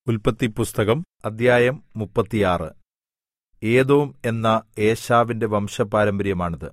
ഉല്പത്തിപ്പുസ്തകം അദ്ധ്യായം 36. ഏദോം എന്ന ഏശാവിന്റെ വംശപാരമ്പര്യമാണിത്.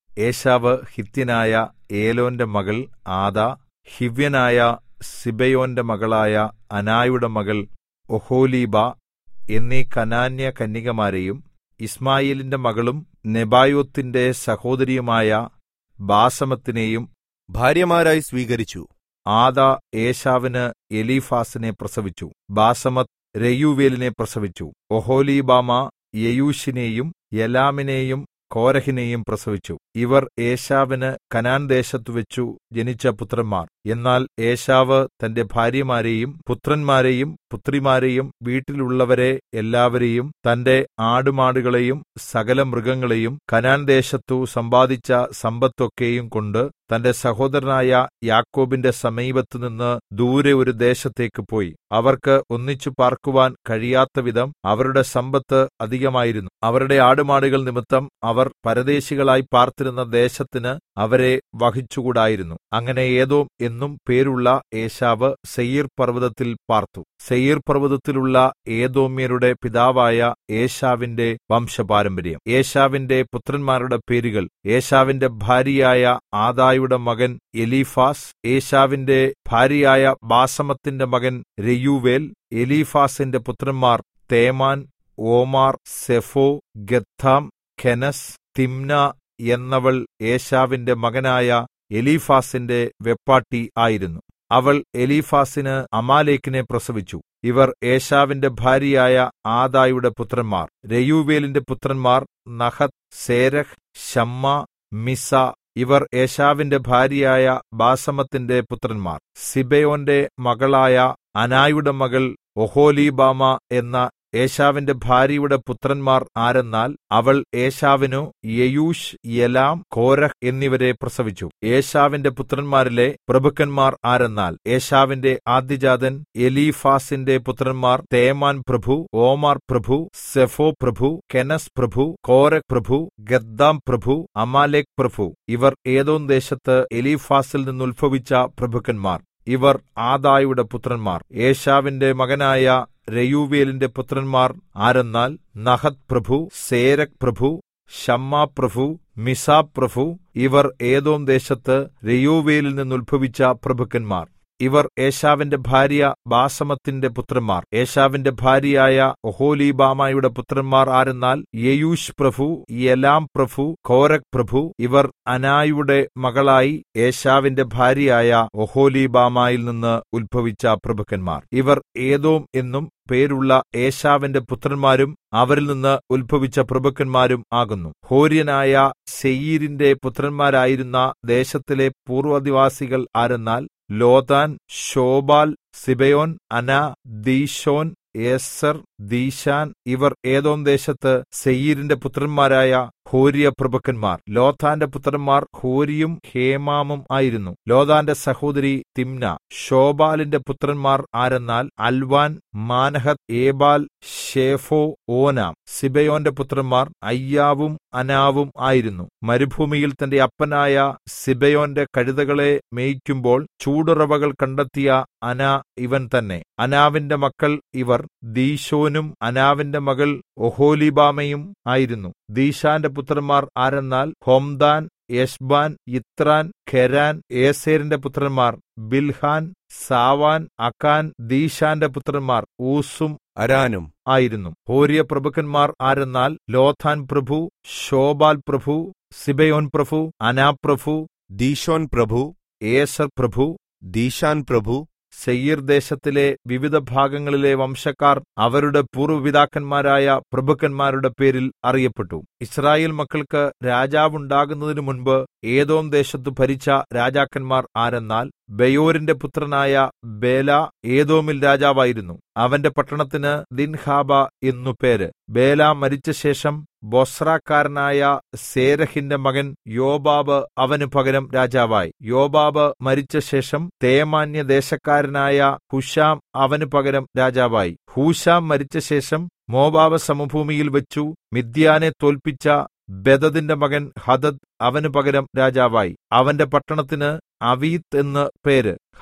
ഏശാവ് ഹിത്യനായ ഏലോന്റെ മകൾ ആദാ, ഹിവ്യനായ സിബെയോന്റെ മകളായ അനായുടെ മകൾ ഒഹൊലീബാ എന്നീ കനാന്യ കന്യകമാരെയും യിസ്മായേലിന്റെ മകളും നെബായോത്തിന്റെ സഹോദരിയുമായ ബാസമത്തിനെയും ഭാര്യമാരായി സ്വീകരിച്ചു. ആദാ ഏശാവിന് എലീഫാസിനെ പ്രസവിച്ചു. ബാസമത്ത് രെയൂവേലിനെ പ്രസവിച്ചു. ഒഹൊലീബാമാ യെയൂശിനെയും യലാമിനെയും കോരഹിനെയും പ്രസവിച്ചു. ഇവർ ഏശാവിന് കനാൻദേശത്തുവച്ചു ജനിച്ച പുത്രന്മാർ. എന്നാൽ ഏശാവ് തന്റെ ഭാര്യമാരെയും പുത്രന്മാരെയും പുത്രിമാരെയും വീട്ടിലുള്ളവരെ എല്ലാവരെയും തന്റെ ആടുമാടുകളെയും സകലമൃഗങ്ങളെയും കനാൻദേശത്തു സമ്പാദിച്ച സമ്പത്തൊക്കെയും കൊണ്ട് തന്റെ സഹോദരനായ യാക്കോബിന്റെ സമീപത്തുനിന്ന് ദൂരെ ഒരു ദേശത്തേക്ക് പോയി. അവർക്ക് ഒന്നിച്ചു പാർക്കുവാൻ കഴിയാത്തവിധം അവരുടെ സമ്പത്ത് അധികമായിരുന്നു. അവരുടെ ആടുമാടുകൾ നിമിത്തം അവർ പരദേശികളായി പാർത്തിരുന്ന ദേശത്തിന് അവരെ വഹിച്ചുകൂടായിരുന്നു. അങ്ങനെ ഏദോം എന്നും പേരുള്ള ഏശാവ് സേയീർ പർവ്വതത്തിൽ പാർത്തു. സേയീർ പർവ്വതത്തിലുള്ള ഏദോമ്യരുടെ പിതാവായ ഏശാവിന്റെ വംശപാരമ്പര്യം. ഏശാവിന്റെ പുത്രന്മാരുടെ പേരുകൾ: ഏശാവിന്റെ ഭാര്യയായ ആദായുടെ മകൻ എലീഫാസ്, ഏശാവിന്റെ ഭാര്യയായ ബാസമത്തിന്റെ മകൻ രെയൂവേൽ. എലീഫാസിന്റെ പുത്രന്മാർ തേമാൻ, ഓമാർ, സെഫോ, ഗത്ഥാം, കെനസ്. തിമ്ന എന്നവൾ ഏശാവിന്റെ മകനായ എലീഫാസിന്റെ വെപ്പാട്ടി ആയിരുന്നു. അവൾ എലീഫാസിന് അമാലേക്കിനെ പ്രസവിച്ചു. ഇവർ ഏശാവിന്റെ ഭാര്യയായ ആദായുടെ പുത്രന്മാർ. രെയൂവേലിന്റെ പുത്രന്മാർ നഹത്ത്, സേരഹ്, ശമ്മാ, മിസ്സ. ഇവർ ഏശാവിന്റെ ഭാര്യയായ ബാസമത്തിന്റെ പുത്രന്മാർ. സിബെയോന്റെ മകളായ അനായുടെ മകൾ ഒഹൊലീബാമാ എന്ന ഏശാവിന്റെ ഭാര്യയുടെ പുത്രന്മാർ ആരെന്നാൽ അവൾ ഏശാവിനു യെയൂശ്, യലാം, കോരഹ് എന്നിവരെ പ്രസവിച്ചു. ഏശാവിന്റെ പുത്രന്മാരിലെ പ്രഭുക്കന്മാർ ആരെന്നാൽ ഏശാവിന്റെ ആദ്യജാതൻ എലീഫാസിന്റെ പുത്രന്മാർ തേമാൻ പ്രഭു, ഓമാർ പ്രഭു, സെഫോ പ്രഭു, കെനസ് പ്രഭു, കോരഹ് പ്രഭു, ഗദ്ദാം പ്രഭു, അമാലേക്ക് പ്രഭു. ഇവർ ഏദോം ദേശത്ത് എലീഫാസിൽ നിന്നുത്ഭവിച്ച പ്രഭുക്കന്മാർ. ഇവർ ആദായുടെ പുത്രന്മാർ. ഏശാവിന്റെ മകനായ രെയൂവേലിന്റെ പുത്രന്മാർ ആരെന്നാൽ നഹത്ത് പ്രഭു, സേരഹ് പ്രഭു, ശമ്മാ പ്രഭു, മിസാ പ്രഭു. ഇവർ ഏദോം ദേശത്ത് രെയൂവേലിൽ നിന്നുത്ഭവിച്ച പ്രഭുക്കന്മാർ. ഇവർ ഏശാവിന്റെ ഭാര്യ ബാസമത്തിന്റെ പുത്രന്മാർ. ഏശാവിന്റെ ഭാര്യയായ ഒഹൊലീബാമായുടെ പുത്രന്മാർ ആരെന്നാൽ യെയൂശ് പ്രഭു, യലാം പ്രഭു, കോരഹ് പ്രഭു. ഇവർ അനായുടെ മകളായി ഏശാവിന്റെ ഭാര്യയായ ഒഹൊലീബാമായിൽ നിന്ന് ഉത്ഭവിച്ച പ്രഭുക്കന്മാർ. ഇവർ ഏദോം എന്നും പേരുള്ള ഏശാവിന്റെ പുത്രന്മാരും അവരിൽ നിന്ന് ഉത്ഭവിച്ച പ്രഭുക്കന്മാരും ആകുന്നു. ഹോര്യനായ സേയീരിന്റെ പുത്രന്മാരായിരുന്ന ദേശത്തിലെ പൂർവ്വനിവാസികൾ ആരെന്നാൽ Lotan, Shobal, Zibeon, Anah, Dishon, Ezer, Dishan. ഇവർ ഏദോം ദേശത്ത് സേയീരിന്റെ പുത്രന്മാരായ ഹോര്യ പ്രഭുക്കന്മാർ. ലോതാന്റെ പുത്രന്മാർ ഹോരിയും ഹേമാമും ആയിരുന്നു. ലോതാന്റെ സഹോദരി തിമ്ന. ശോബാലിന്റെ പുത്രന്മാർ ആരെന്നാൽ അൽവാൻ, മാനഹത്ത്, ഏബാൽ, ശേഫോ, ഓനാം. സിബെയോന്റെ പുത്രന്മാർ അയ്യാവും അനാവും ആയിരുന്നു. മരുഭൂമിയിൽ തന്റെ അപ്പനായ സിബെയോന്റെ കഴുതകളെ മേയ്ക്കുമ്പോൾ ചൂടുറവകൾ കണ്ടെത്തിയ അനാ ഇവൻ തന്നെ. അനാവിന്റെ മക്കൾ ഇവർ ദീശോനും അനാവിന്റെ മകൾ ഒഹൊലീബാമയും ആയിരുന്നു. ദീശാന്റെ പുത്രന്മാർ ആരെന്നാൽ ഹൊംദാൻ, എശ്ബാൻ, യിത്രാൻ, ഖെരാൻ. ഏസേരിന്റെ പുത്രന്മാർ ബിൽഹാൻ, സാവാൻ, അക്കാൻ. ദീശാന്റെ പുത്രന്മാർ ഊസും അരാനും ആയിരുന്നു. ഹോര്യ പ്രഭുക്കന്മാർ ആരെന്നാൽ ലോതാൻ പ്രഭു, ശോബാൽ പ്രഭു, സിബെയോൻ പ്രഭു, അനാ പ്രഭു, ദീശോൻ പ്രഭു, ഏസർ പ്രഭു, ദീശാൻ പ്രഭു. സേയീർ ദേശത്തിലെ വിവിധ ഭാഗങ്ങളിലെ വംശക്കാർ അവരുടെ പൂർവ്വപിതാക്കന്മാരായ പ്രഭുക്കന്മാരുടെ പേരിൽ അറിയപ്പെട്ടു. ഇസ്രായേൽ മക്കൾക്ക് രാജാവുണ്ടാകുന്നതിനു മുൻപ് ഏദോം ദേശത്തു ഭരിച്ച രാജാക്കന്മാർ ആരെന്നാൽ ബെയോരിന്റെ പുത്രനായ ബേല ഏദോമിൽ രാജാവായിരുന്നു. അവന്റെ പട്ടണത്തിന് ദിൻഹാബ എന്നു പേര്. ബേല മരിച്ച ശേഷം ബൊസ്രാക്കാരനായ സേരഹിന്റെ മകൻ യോബാബ് അവന് പകരം രാജാവായി. യോബാബ് മരിച്ച ശേഷം തേമാന്യ ദേശക്കാരനായ ഹുശാം അവന് പകരം രാജാവായി. ഹൂശാം മരിച്ച ശേഷം മോവാബ് സമഭൂമിയിൽ വെച്ചു മിദ്യാനെ തോൽപ്പിച്ച ബെദദിന്റെ മകൻ ഹദദ് അവന് പകരം രാജാവായി. അവന്റെ പട്ടണത്തിന് അവീത്ത് എന്ന് പേര്.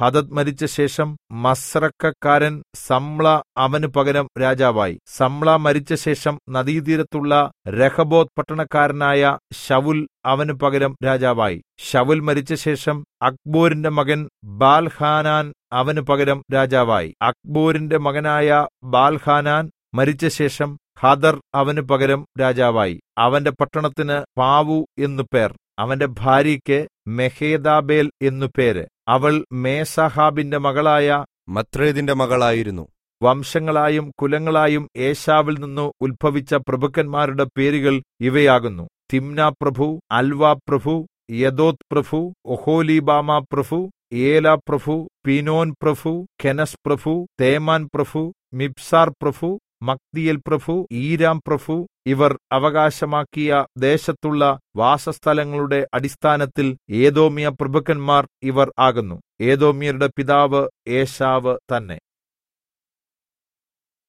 ഹദദ് മരിച്ച ശേഷം മസ്രക്കക്കാരൻ സമ്ല അവന് പകരം രാജാവായി. സമ്ല മരിച്ച ശേഷം നദീതീരത്തുള്ള രഹബോത്ത് പട്ടണക്കാരനായ ശവുൽ അവന് പകരം രാജാവായി. ശവുൽ മരിച്ച ശേഷം അക്ബോരിന്റെ മകൻ ബാൽഹാനാൻ അവന് പകരം രാജാവായി. അക്ബോരിന്റെ മകനായ ബാൽഹാനാൻ മരിച്ച ശേഷം ഹദർ അവന് പകരം രാജാവായി. അവന്റെ പട്ടണത്തിന് പാവു എന്നു പേർ. അവന്റെ ഭാര്യയ്ക്ക് മെഹേദാബേൽ എന്നു പേര്. അവൾ മേസാഹാബിന്റെ മകളായ മത്രേദിന്റെ മകളായിരുന്നു. വംശങ്ങളായും കുലങ്ങളായും ഏശാവിൽ നിന്നു ഉത്ഭവിച്ച പ്രഭുക്കന്മാരുടെ പേരുകൾ ഇവയാകുന്നു: തിമ്ന പ്രഭു, അൽവ പ്രഭു, യദോത്ത് പ്രഭു, ഒഹോലീബാമ പ്രഭു, ഏല പ്രഭു, പീനോൻ പ്രഭു, കെനസ് പ്രഭു, തേമാൻ പ്രഭു, മിബ്സാർ പ്രഭു, മഗ്ദിയേൽ പ്രഭു, ഈരാം പ്രഭു. ഇവർ അവകാശമാക്കിയ ദേശത്തുള്ള വാസസ്ഥലങ്ങളുടെ അടിസ്ഥാനത്തിൽ ഏദോമ്യ പ്രഭുക്കന്മാർ ഇവർ ആകുന്നു. ഏദോമ്യരുടെ പിതാവ് ഏശാവ് തന്നെ.